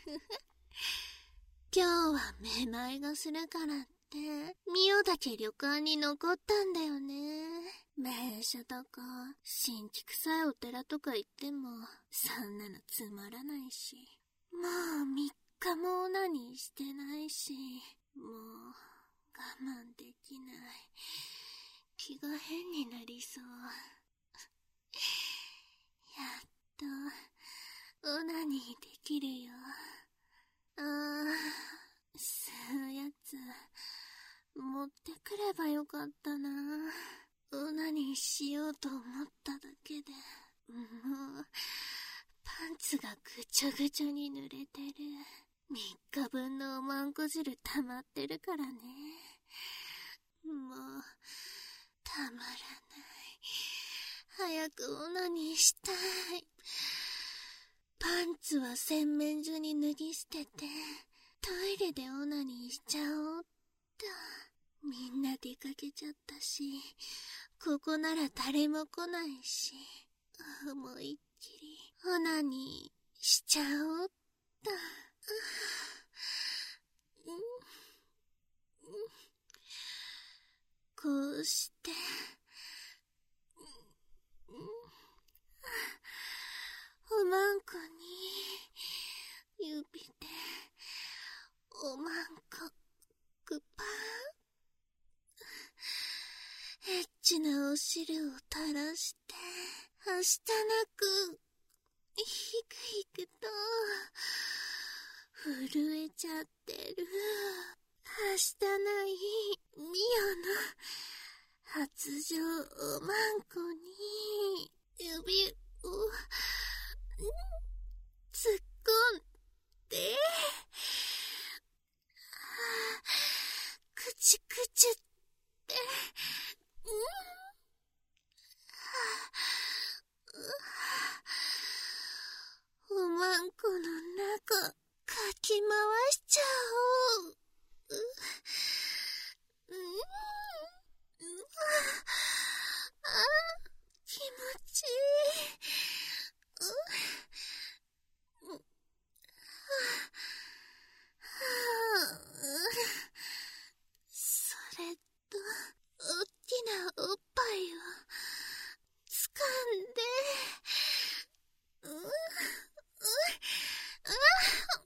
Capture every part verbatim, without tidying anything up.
今日はめまいがするからって、ミオだけ旅館に残ったんだよね。名所とか、新規臭いお寺とか行っても、そんなのつまらないし。もうみっかもオナニーしてないし、もう我慢できない。気が変になりそう。やっと、オナニーできるよ。あー、吸うやつ、持ってくればよかったな。オナニーしようと思っただけで、もう、パンツがぐちゃぐちゃに濡れてる。みっかぶんのおまんこ汁溜まってるからね。もう、たまらない。早くオナニーしたい。パンツは洗面所に脱ぎ捨てて、トイレでオナニーしちゃおうっと。みんな出かけちゃったし、ここなら誰も来ないし、思いっきりオナニーしちゃおうっと。こうして、おまんこに指でおまんこグパーン、エッチなお汁を垂らしてはしたなくひくひくと震えちゃってる。はしたないミオの発情おまんこに指を突っ込んで、くちくちって、うん、おまんこの中かき回しちゃおう。う、うん、うあ、気持ちいい。う、う、それと、おっきなおっぱいを掴んで、う、う、う、あ、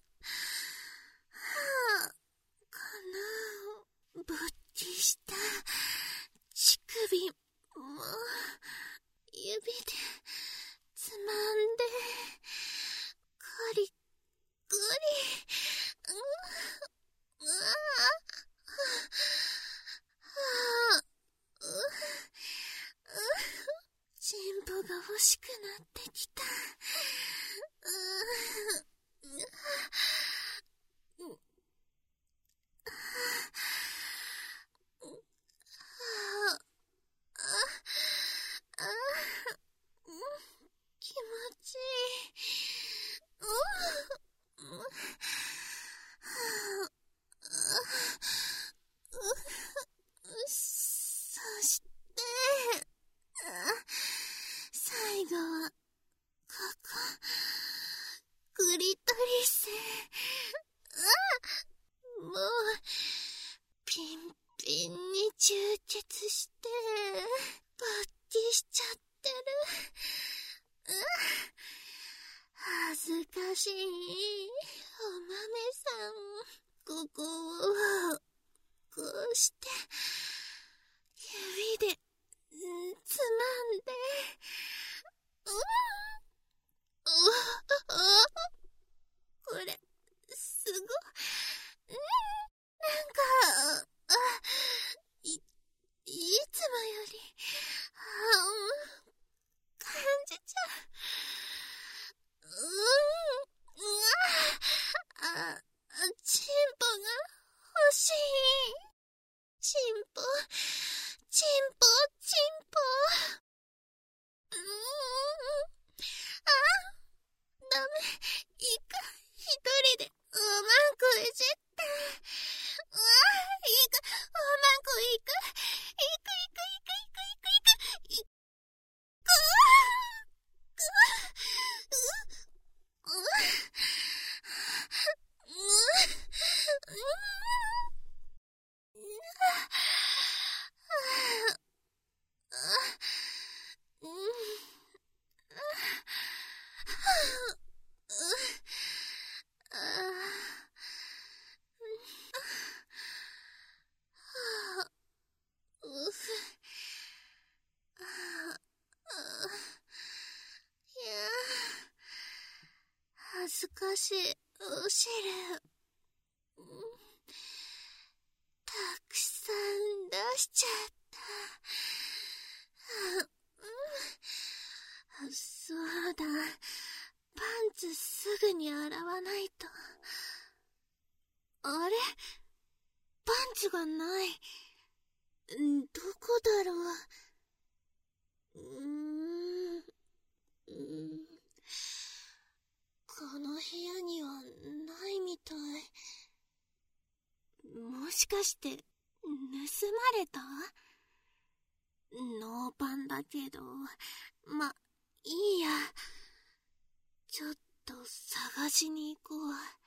このぼっちした乳首も指でつまんで、コリコリ、う、うわあ、う、う、チンポが欲しくなってきた。う、う、う、気持ちいい。そして、最後は、ここ、クリトリス。もう、ピンピンに充血して、勃起しちゃってる。恥ずかしい、お豆さん。ここを、こうして、指で、つまんで、うん、う、これ、すごい、なんか、あ、い、いつもより、あ、感じちゃう。うん、うわ、あ、チンポが欲しい。チンポ、チンポ、チンポ。うーん、あ、ダメ。 ずかしい、ウシル。たくさん出しちゃった。そうだ。パンツすぐに洗わないと。あれ？パンツがない。どこだろう。うーん。うーん。この部屋にはないみたい。もしかして、盗まれた？ノーパンだけど、ま、いいや。ちょっと探しに行こう。